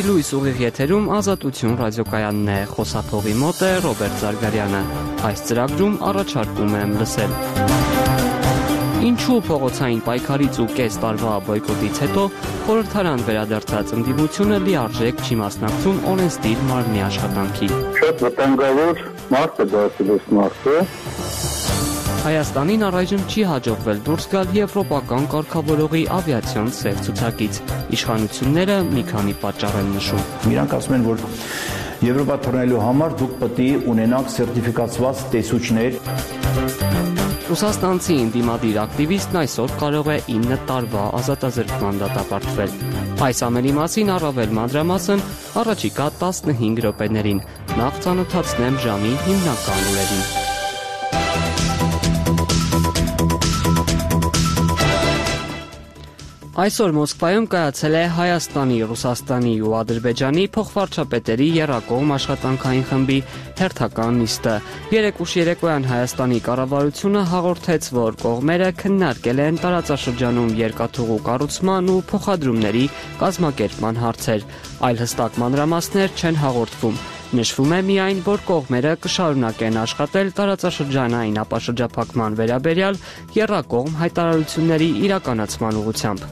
լույս ուղիղ եթերում Ազատություն ռադիոկայանն է, խոսափողի մոտ է Ռոբերտ Զարգարյանը։ Այս ծրագրում առաջարկում եմ լսել. Ինչու փողոցային պայքարից ու կես տարվա բոյկոտից հետո խորհրդարան վերադարձած ընդդիմությունը լիարժեք չի մասնակցում օրենսդիր մարմնի աշխատանքի։ Շատ վտանգավոր մարդ է դարձել այս մարդը։ Հայաստանին առայժմ չի հաջողվել դուրս գալ եվրոպական կարգավորողի ավիացիոն սև ցուցակից։ Իշխանությունները մի քանի պատճառ են նշում։ Իրանք ասում են, որ Եվրոպա թռնելու համար դուք պետք է ունենաք սերտիֆիկացված տեսուչներ։ Ռուսաստանցի ընդդիմադիր ակտիվիստն այսօր կարող է 9 տարվա ազատազրկման դատապարտվել։ Այս ամենի մասին առավել մանրամասն առաջիկա 15 րոպեներին։ Նախ ծանոթացնեմ ժամի հիմնական լուրերին։ Այսօր Մոսկվայում կայացել է Հայաստանի, Ռուսաստանի ու Ադրբեջանի փոխվարչապետերի եռակողմ աշխատանքային խմբի հերթական նիստը։ Երեկուշ երեկոյան Հայաստանի կառավարությունը հաղորդեց, որ կողմերը քննարկել են տարածաշրջանում երկաթուղու կառուցման ու փոխադրումների կազմակերպման հարցեր։ Այլ հստակ մանրամասներ չեն հաղորդվում։ Նշվում է միայն, որ կողմերը կշարունակեն աշխատել տարածաշրջանային ապաշրջափակման վերաբերյալ եռակողմ հայտարարությունների իրականացման ուղղությամբ։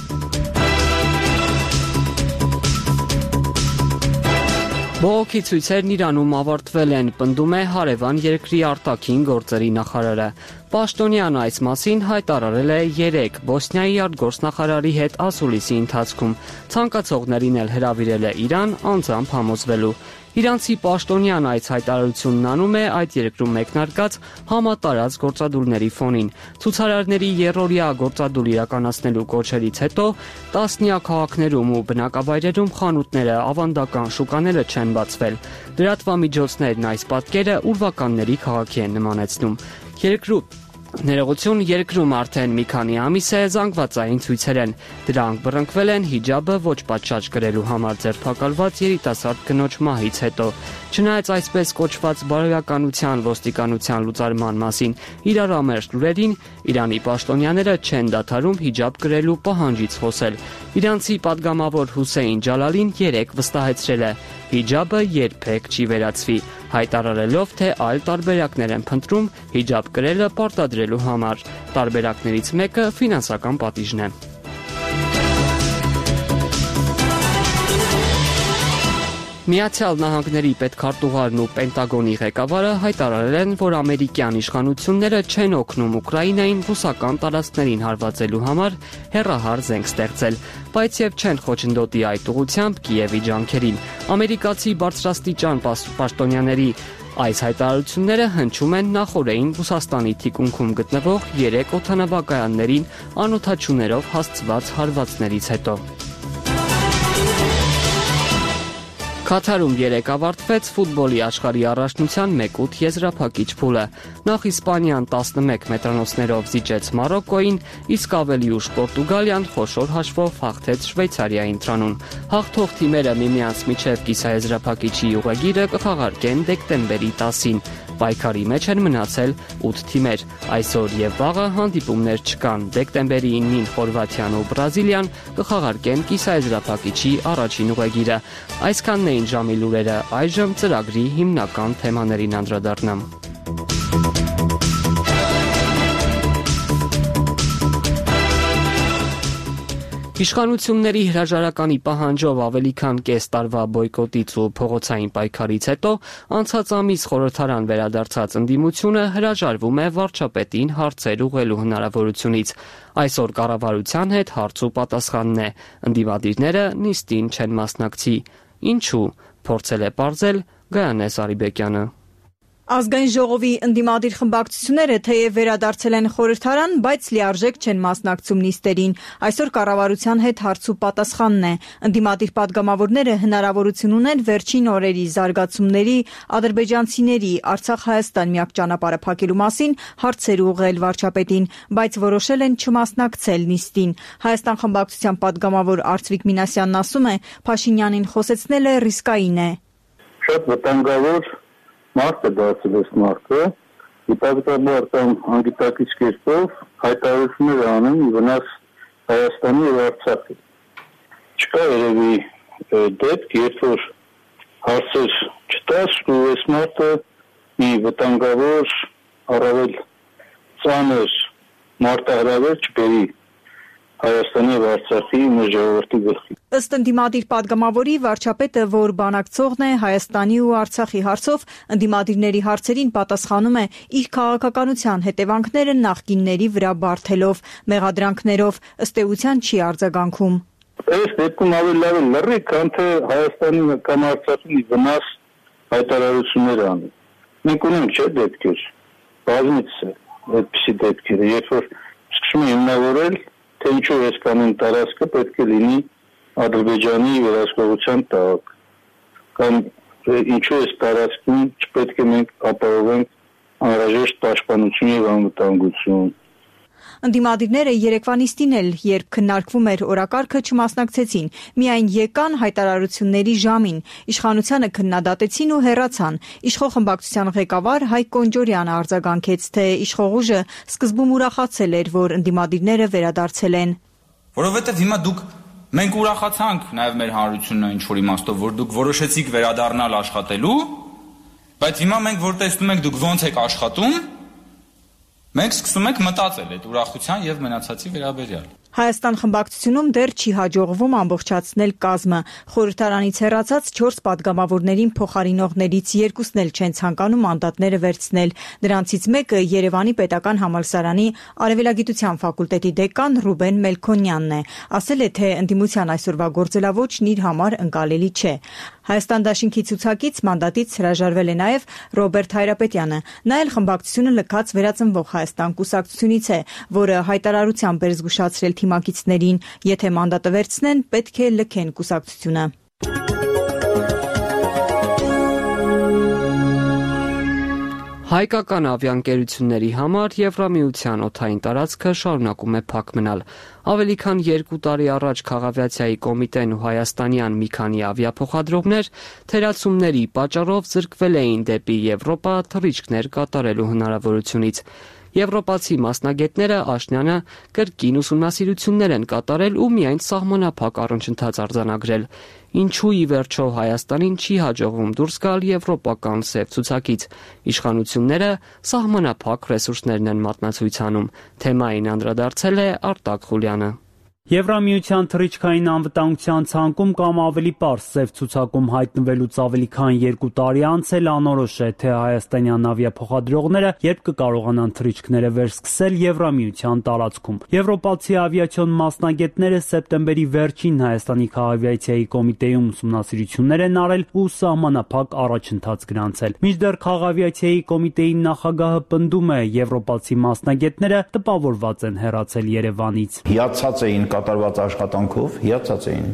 Բողոքի ցույցերն Իրանում ավարտվել են, պնդում է հարևան երկրի արտաքին գործերի նախարարը։ Պաշտոնյան այս մասին հայտարարել է 3 Բոսնիայի արտգործնախարարի հետ ասուլիսի ընթացքում։ Ցանկացողներին էլ հրավիրել է Իրան անձամբ համոզվելու։ Իրանցի պաշտոնյան այս հայտարարությունն անում է այդ երկրում մեկնարկած համատարած գործադուլների ֆոնին։ Ցուցարարների երրորդյա գործադուլ իրականացնելու կոչերից հետո տասնյակ քաղաքներում ու բնակավայրերում խանութները, ավանդական շուկաները չեն բացվել։ Լրատվամիջոցներն այս պատկերը ուրվականների քաղաքի են նմանեցնում։ Ներողություն, երկրում արդեն մի քանի ամիս է զանգվածային ցույցեր են։ Դրանք բռնկվել են հիջաբը ոչ պատշաճ կրելու համար ձերբակալված երիտասարդ կնոջ մահից հետո։ Չնայած այսպես կոչված բարոյականության ոստիկանության լուծարման մասին իրարամերժ լուրերին, Իրանի պաշտոնյաները չեն դադարում հիջաբ կրելու պահանջից խոսել։ Իրանցի падգամավոր Հուսեյն Ջալալին 3 վստահեցրել է. հիջաբը երբեք չի վերացվի, հայտարարելով, թե այլ տարբերակներ են փնտրում հիջաբ կրելը պարտադրելու համար։ Տարբերակներից մեկը ֆինանսական պատիժն է։ Միացյալ Նահանգների պետքարտուղարն ու Պենտագոնի ղեկավարը հայտարարել են, որ ամերիկյան իշխանությունները չեն օգնում Ուկրաինային ռուսական տարածքներին հարվածելու համար հեռահար զենք ստեղծել, բայց եւ չեն խոչընդոտի այդ ուղղությամբ Կիևի ջանքերին։ Ամերիկացի բարձրաստիճան պաշտոնյաների այս հայտարարությունները հնչում են նախօրեին Ռուսաստանի թիկունքում գտնվող 3 օդանավակայաններին անօդաչուներով հասցված հարվածներից հետո։ Քաթարում 3 ավարտվեց ֆուտբոլի աշխարհի առաջնության 1/8 եզրափակիչ փուլը։ Նախ Իսպանիան 11 մետրանոցներով զիջեց Մարոկկոյին, իսկ ավելի ուշ Պորտուգալիան խոշոր հաշվով հաղթեց Շվեյցարիային Թրանուն։ Հաղթող թիմերը միմյանց միջև կիսաեզրափակիչի ուղեգիրը կխաղարկեն դեկտեմբերի 10-ին։ Պայքարի մեջ են մնացել 8 թիմեր։ Այսօր եւ վաղը հանդիպումներ չկան։ Դեկտեմբերի 9-ին Խորվաթիան ու Բրազիլիան կխաղարկեն կիսաեզրափակիչի առաջին ուղեգիրը։ Այսքանն էին ժամի լուրերը, այժմ ծրագրի հիմնական թեմաներին անդրադառնամ։ Իշխանությունների հրաժարականի պահանջով ավելի քան կես տարվա բոյկոտից ու փողոցային պայքարից հետո անցած ամիս խորհրդարան վերադարձած ընդդիմությունը հրաժարվում է վարչապետին հարցեր ուղղելու հնարավորությունից։ Այսօր կառավարության հետ հարց ու պատասխանն է։ Ընդդիմադիրները նիստին չեն մասնակցի։ Ինչու՞, փորձել է պարզել Գայանե Սարիբեկյանը։ Ազգային ժողովի ընդդիմադիր խմբակցությունները թեև վերադարձել են խորհրդարան, բայց լիարժեք չեն մասնակցում նիստերին։ Այսօր կառավարության հետ հարց ու պատասխանն է։ Ընդդիմադիր падգամավորները հնարավորություն ունեն վերջին օրերի զարգացումների, ադրբեջանցիների Արցախ-Հայաստան միակ ճանապարհը փակելու մասին հարցեր ուղղել վարչապետին, բայց որոշել են չմասնակցել նիստին։ Հայաստան խմբակցության падգամավոր Արծվիկ Մինասյանն ասում է, Փաշինյանին խոսեցնելը ռիսկային է։ Շատ վտանգավոր մարդ է դարձել այս մարդը, դիտակտաբար կամ անգիտակից կերպով հայտարարություններ անում ի վնաս Հայաստանի եւ Արցախի։ Չկա երևի դեպք, երբ որ հարցեր չտաս ու այս մարդը մի վտանգավոր առավել ծանր մարտահրավեր չբերի Հայաստանի եւ Արցախի մեր ժողովրդի գլխի։ Ըստ ընդդիմադիր պատգամավորի վարչապետը, որ բանակցողն է Հայաստանի ու Արցախի հարցով, ընդդիմադիրների հարցերին պատասխանում է իր քաղաքականության հետևանքները նախկինների վրա բարթելով, մեղադրանքներով, ըստ էության չի արձագանքում։ Այս դեպքում ավելի լավ է լռի, քան թե Հայաստանի կամ Արցախի վնաս հայտարարություններ անի։ Մենք ունենք չէ դեպքեր, բազմիցս է այդպիսի դեպքերը, երբ որ սկսում են հիմնավորել, թե ինչու այսքանին տարածքը պետք է լինի Ադրբեջանի վերահսկողության տակ, կամ ինչու այս տարածքում չպետք է մենք ապահովենք անհրաժեշտ պաշտպանություն եւ անվտանգություն։ Ընդդիմադիրները երեկվա նիստին էլ, երբ քննարկվում էր օրակարգը, չմասնակցեցին, միայն եկան հայտարարությունների ժամին, իշխանությանը քննադատեցին ու հեռացան։ Իշխող խմբակցության ղեկավար Հայկ Կոնջորյանը արձագանքեց, թե իշխող ուժը սկզբում ուրախացել էր, որ ընդդիմադիրները վերադարձել են։ Որովհետև հիմա մենք ուրախացանք նաև մեր հանրությունն ինչ-որ իմաստով, որ դուք որոշեցիք վերադառնալ աշխատելու, բայց հիմա մենք որ տեսնում ենք դուք ոնց եք աշխատում, մենք սկսում ենք մտածել այդ ուրախության եւ մնացածի վերաբերյալ։ Հայաստան խմբակցությունում դեռ չի հաջողվում ամբողջացնել կազմը։ Խորհրդարանից հեռացած 4 պատգամավորներին փոխարինողներից 2-ն էլ չեն ցանկանում մանդատները վերցնել։ Դրանցից մեկը Երևանի Պետական համալսարանի Արևելագիտության ֆակուլտետի դեկան Ռուբեն Մելքոնյանն է։ Ասել է, թե ընդդիմության այսօրվա գործելավոճն իր համար ընկալելի չէ։ Հայաստան դաշինքի ցուցակից մանդատից հրաժարվել է նաև Ռոբերտ Հայրապետյանը։ Նա էլ խմբակցությունը լքած վերածնվող Հայաստան կուսակցությունից է, որը հայտարարությամբ էր զգուշացրել թիմակիցներին, եթե մանդատը վերցնեն, պետք է լքեն կուսակցությունը։ Հայկական ավիաընկերությունների համար Եվրամիության օդային տարածքը շարունակում է փակ մնալ։ Ավելի քան 2 տարի առաջ Քաղավիացիայի կոմիտեն ու հայաստանյան մի քանի ավիափոխադրողներ թերացումների պատճառով զրկվել էին դեպի Եվրոպա թռիչքներ կատարելու հնարավորությունից։ Եվրոպացի մասնագետները աշնանը կրկին ուսումնասիրություններ են կատարել ու միայն սահմանափակ առնչընթաց արձանագրել։ Ինչու ի վերջո Հայաստանին չի հաջողվում դուրս գալ եվրոպական սև ցուցակից։ Իշխանությունները սահմանափակ ռեսուրսներն են մատնացույց անում։ Թեմային անդրադարձել է Արտակ Խուլյանը։ Եվրամիության թռիչքային անվտանգության ցանկում կամ ավելի պարզ սև ցուցակում հայտնվելուց ավելի քան 2 տարի անց էլ անորոշ է, թե հայաստանյան ավիափոխադրողները երբ կկարողանան թռիչքները վերսկսել Եվրամիության տարածքում։ Եվրոպացի ավիացիոն մասնագետները սեպտեմբերի վերջին Հայաստանի Քաղավիացիայի կոմիտեում ուսումնասիրություններ են արել ու սահմանափակ առաջընթաց գրանցել։ Մինչդեռ Քաղավիացիայի կոմիտեի նախագահը պնդում է, եվրոպացի մասնագետները տպավորված են հեռացել Երևանից։ Հիացած էին կատարված աշխատանքով, հիացած էին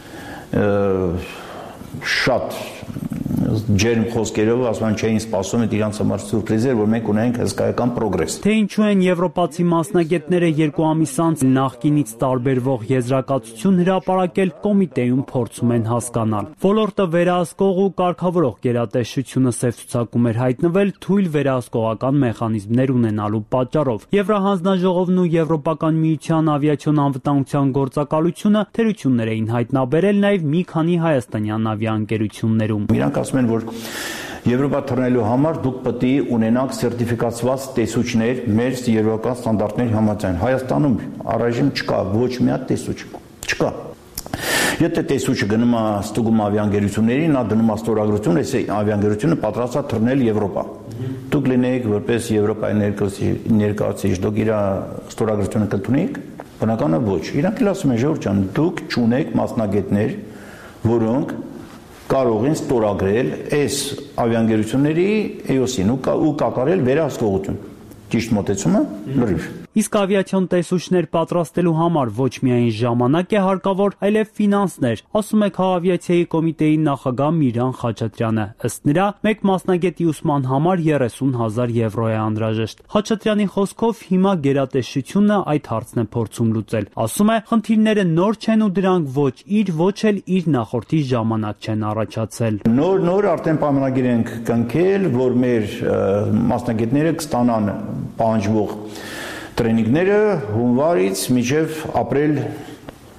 շատ ջերմ խոսքերով, ասում են չէին սպասում, այդ իրանց համար սուրպրիզ էր, որ մենք ունենք հսկայական պրոգրես։ Թե ինչու են եվրոպացի մասնագետները 2 ամիս անց նախկինից տարբերվող եզրակացություն հրապարակել, կոմիտեում փորձում են հասկանալ։ Ոլորտը վերահսկող ու կարգավորող գերատեսչությունը սև ցուցակում էր հայտնվել թույլ վերահսկողական մեխանիզմներ ունենալու պատճառով։ Եվրահանձնաժողովն ու Եվրոպական միության ավիացիոն անվտանգության գործակալությունը թերություններ էին հայտնաբերել նաև մի քանի հայաստանյան ավիաընկերություններում։ Իրանք ասում են, որ Եվրոպա թռնելու համար դուք պետք է ունենաք սերտիֆիկացված տեսուչներ մեր եվրոպական ստանդարտների համաձայն։ Հայաստանում առայժմ չկա ոչ մի հատ տեսուչ, չկա։ Եթե տեսուչը գնում է ստուգում ավիաընկերություններին, նա դնում է ստորագրություն, այս ավիաընկերությունը պատրաստ է թռնել Եվրոպա։ Դուք լինեիք որպես Եվրոպայի ներկայացուցիչ, դուք իր ստորագրությունը կընդունեիք, բնականաբար ոչ։ Իրանք էլ ասում են, Ժողովուրդ ջան, դուք չունեք մասնագետներ, որոնք կարող են ստորագրել այս ավիաընկերությունների EOS-ին ու կատարել վերահսկողություն։ Ճիշտ մոտեցումը լրիվ։ Իսկ ավիացիոն տեսուչներ պատրաստելու համար ոչ միայն ժամանակ է հարկավոր, այլև ֆինանսներ, ասում է Քաղավիացիայի կոմիտեի նախագահ Միրան Խաչատրյանը։ Ըստ նրա, մեկ մասնագետի ուսման համար 30,000 եվրո է անհրաժեշտ։ Խաչատրյանի խոսքով հիմա գերատեսչությունը այդ հարցն է փորձում լուծել։ Ասում է, խնդիրները նոր չեն ու դրանք ոչ իր, ոչ էլ իր նախորդի ժամանակ չեն առաջացել։ Նոր արդեն պայմանագիր ենք կնքել, որ մեր մասնագետները կստանան պահանջվող տրեյնինգները հունվարից մինչև ապրիլ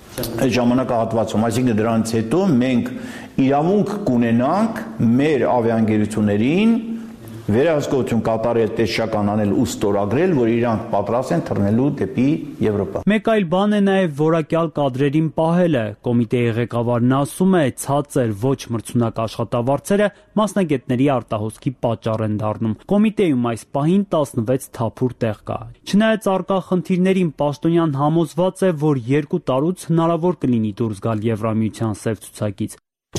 այդ ժամանակահատվածում, այսինքն դրանից հետո մենք իրավունք կունենանք մեր ավիաընկերություններին վերահսկողություն կատարել, տեսչական անել ու ստորագրել, որ իրանք պատրաստ են թռնելու դեպի Եվրոպա։ Մեկ այլ բան է նաև որակյալ կադրերին պահելը։ Կոմիտեի ղեկավարն ասում է, ցածր ոչ մրցունակ աշխատավարձերը մասնագետների արտահոսքի պատճառ են դառնում։ Կոմիտեում այս պահին 16 թափուր տեղ կա։ Չնայած առկա խնդիրներին, Պաշտոնյան համոզված է, որ 2 տարուց հնարավոր կլինի դուրս գալ Եվրամիության սև ցուցակից։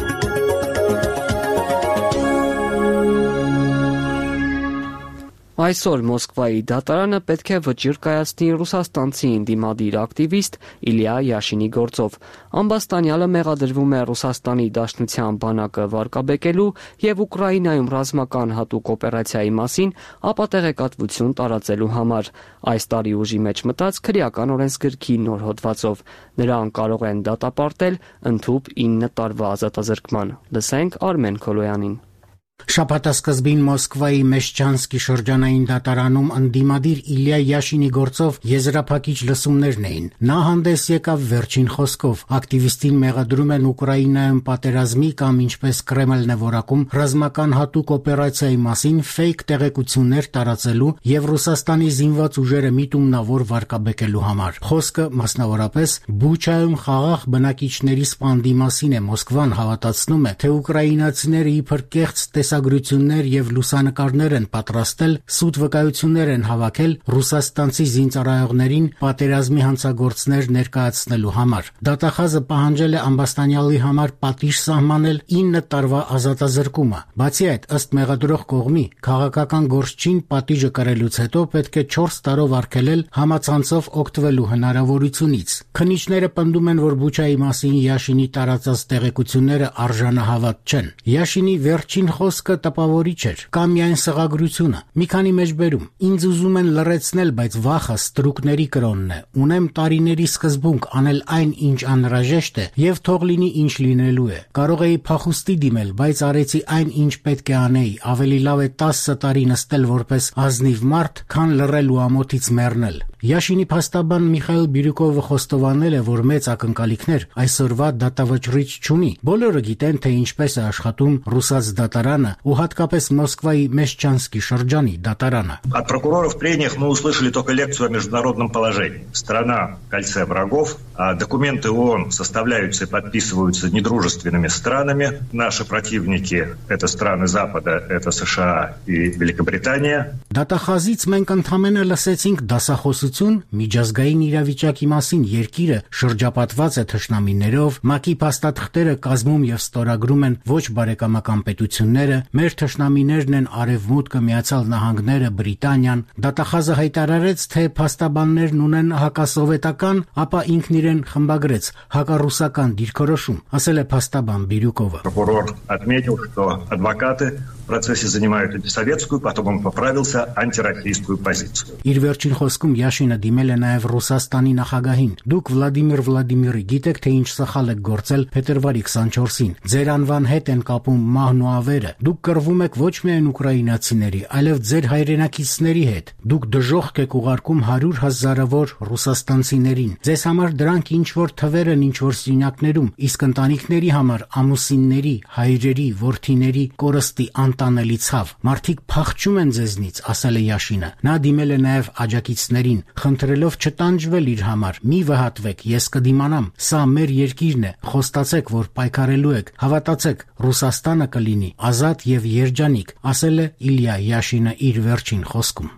Այսօր Մոսկվայի դատարանը պետք է վճիռ կայացնի ռուսաստանցի ընդդիմադիր ակտիվիստ Իլիա Յաշինի գործով։ Ամբաստանյալը մեղադրվում է Ռուսաստանի Դաշնության բանակը վարկաբեկելու եւ Ուկրաինայում ռազմական հատուկ օպերացիայի մասին ապատեղեկատվություն տարածելու համար։ Այս տարի ուժի մեջ մտած քրեական օրենսգրքի նոր հոդվածով նրան կարող են դատապարտել ընդհուպ 9 տարվա ազատազրկման։ Լսենք Արմեն Քոլոյանին։ Շաբաթասկզբին Մոսկվայի Մեշչանսկի շրջանային դատարանում ընդդիմադիր Իլիա Յաշինի գործով եզրափակիչ լսումներն էին։ Նա հանդես եկավ վերջին խոսքով։ Ակտիվիստին մեղադրում են Ուկրաինայում պատերազմի կամ ինչպես Կրեմլն է որակում ռազմական հատուկ օպերացիայի մասին ֆեյք տեղեկություններ տարածելու եւ Ռուսաստանի զինված ուժերը միտումնավոր վարկաբեկելու համար։ Խոսքը մասնավորապես Բուչայում խաղաղ բնակիչների սպանդի մասին է։ Մոսկվան հավատացնում է, թե ուկրաինացիները իբր կեղծ տեսագրություններ եւ լուսանկարներ են պատրաստել, սուտ վկայություններ են հավաքել ռուսաստանցի զինծառայողներին պատերազմի հանցագործներ ներկայացնելու համար։ Դատախազը պահանջել է ամբաստանյալի համար պատիժ սահմանել 9 տարվա ազատազրկումը։ Բացի այդ, ըստ մեղադրող կողմի, քաղաքական գործչին պատիժը կրելուց հետո պետք է 4 տարով արգելել համացանցով օգտվելու հնարավորությունից։ Քննիչները պնդում են, որ Բուչայի մասին Յաշինի տարածած տեղեկությունները արժանահավատ չեն։ Յաշինի վերջին խոսքը տպավորիչ էր, կամ միայն սղագրությունը։ Մի քանի մեջբերում. ինձ ուզում են լռեցնել, բայց վախը ստրուկների կրոնն է։ Ունեմ տարիների սկզբունք անել այն, ինչ անհրաժեշտ է, եւ թող լինի ինչ լինելու է։ Կարող էի փախուստի դիմել, բայց արեցի այն, ինչ պետք է անեի։ Ավելի լավ է 10 տարի նստել որպես ազնիվ մարդ, քան լռել ու ամոթից մեռնել։ Յաշինի փաստաբան Միխայել Բիրյուկովը խոստովանել է, որ մեծ ակնկալիքներ այսօրվա դատավճռիչ չունի։ Բոլորը գիտեն, թե ինչպես է աշխատում ռուսաց դատարանը ու հատկապես Մոսկվայի Մեշչանսկի շրջանի դատարանը։ От прокуроров в прениях мы услышали только лекцию о международном положении. Страна в кольце врагов, а документы ООН составляются и подписываются недружественными странами. Наши противники – это страны Запада, это США и Великобритания. Դատախազից մենք ընդհանրապես լսեցինք դասախոսություն միջազգային իրավիճակի մասին երկիրը շրջապատված է թշնամիներով, ՄԱԿ-ի փաստաթղթերը կազմում եւ ստորագրում են ոչ բարեկամական պետությունները, մեր թշնամիներն են Արևմուտքը, Միացյալ Նահանգները, Բրիտանիան։ Դատախազը հայտարարեց, թե փաստաբաններն ունեն հակասովետական, ապա ինքն իրեն խմբագրեց հակառուսական դիրքորոշում, ասել է փաստաբան Բիրյուկովը։ Прокурор отметил, что адвокаты в процессе занимают антисоветскую, потом он поправился, антироссийскую позицию. Իր վերջին խոսքում Յաշինը դիմել է նաև Ռուսաստանի նախագահին։ Դուք Վլադիմիր Վլադիմիրի գիտեք, թե ինչ սխալ եք գործել փետրվարի 24-ին։ Ձեր անվան հետ են կապում մահն ու ավերը։ Դուք կռվում եք ոչ միայն ուկրաինացիների, այլև ձեր հայրենակիցների հետ։ Դուք դժոխք եք ուղարկում 100,000-ավոր ռուսաստանցիներին։ Ձեզ համար դրանք ինչ որ թվեր են, ինչ որ սյունյակներում, իսկ ընտանիքների համար ամուսինների, հայրերի, որդիների կորստի անտանելի ցավ։ Մարդիկ փախչում են ձեզնից, ասել է Յաշինը։ Նա դիմել է նաև աջակիցներին, խնդրելով չտանջվել իր համար։ Մի վհատվեք, ես կդիմանամ։ Սա մեր երկիրն է։ Խոստացեք, որ պայքարելու եք։ Հավատացեք, Ռուսաստանը կլինի ազատ եւ երջանիկ, ասել է Իլիա Յաշինը իր վերջին խոսքում։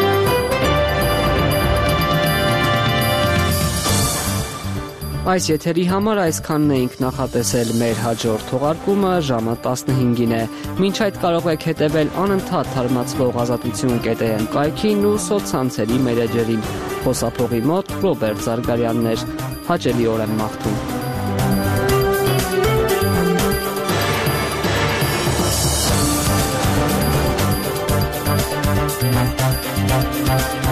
Այս եթերի համար այսքանն էինք նախատեսել։ Մեր հաջորդ թողարկումը ժամը 15-ին է։ Մինչ այդ կարող եք հետևել անընդհատ թարմացվող ազատություն.am կայքին ու սոցցանցերի մեր էջերին։ Խոսափողի մոտ Ռոբերտ Զարգարյանն էր։ Հաճելի օր եմ մաղթում։